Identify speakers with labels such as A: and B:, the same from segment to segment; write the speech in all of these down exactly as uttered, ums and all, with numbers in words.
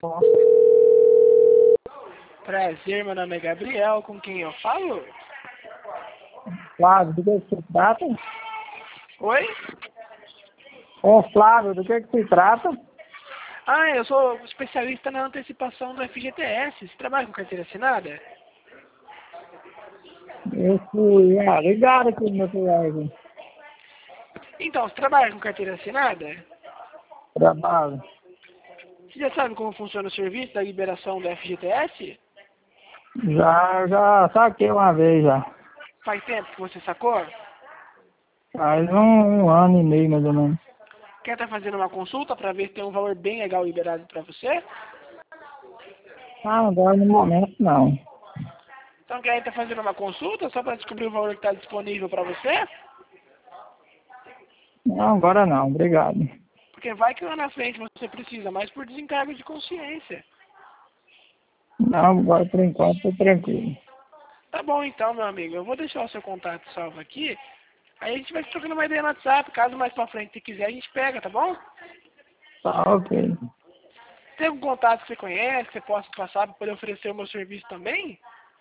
A: Bom,
B: Prazer, meu nome é Gabriel, com quem eu falo?
A: Flávio, do que, que se trata?
B: Oi?
A: Ô, Flávio, do que, que se trata?
B: Ah, eu sou especialista na antecipação do F G T S. Você trabalha com carteira assinada?
A: Eu fui, ah, ligado aqui no meu celular, aqui.
B: Então, você trabalha com carteira assinada?
A: Trabalho.
B: Você já sabe como funciona o serviço da liberação do F G T S?
A: Já, já saquei uma vez já.
B: Faz tempo que você sacou?
A: Faz um, um ano e meio, mais ou menos.
B: Quer estar fazendo uma consulta para ver se tem um valor bem legal liberado para você?
A: Ah, agora no momento não.
B: Então quer estar fazendo uma consulta só para descobrir o valor que está disponível para você?
A: Não, agora não, obrigado.
B: Porque vai que lá na frente você precisa, mas por desencargo de consciência.
A: Não, agora por enquanto tô tranquilo.
B: Tá bom então, meu amigo. Eu vou deixar o seu contato salvo aqui. Aí a gente vai trocando uma ideia no WhatsApp. Caso mais pra frente você quiser, a gente pega, tá bom?
A: Tá ok.
B: Tem algum contato que você conhece, que você possa passar para poder oferecer o meu serviço também?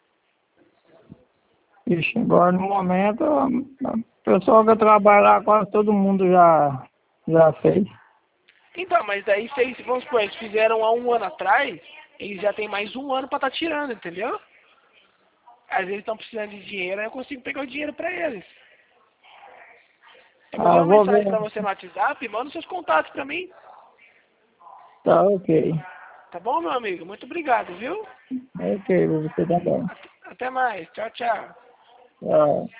A: Ixi, agora no momento, o pessoal que eu trabalho lá, quase todo mundo já, já fez.
B: Então, mas daí vocês, vamos supor, eles fizeram há um ano atrás, eles já tem mais um ano pra estar tirando, entendeu? Às vezes eles estão precisando de dinheiro, aí eu consigo pegar o dinheiro pra eles. Eu vou
A: Ah,
B: ver
A: eu
B: uma
A: vou
B: mensagem
A: ver.
B: pra você no WhatsApp, manda os seus contatos pra mim.
A: Tá ok.
B: Tá bom, meu amigo? Muito obrigado, viu?
A: Ok, você também.
B: Até mais. Tchau, tchau.
A: Tchau.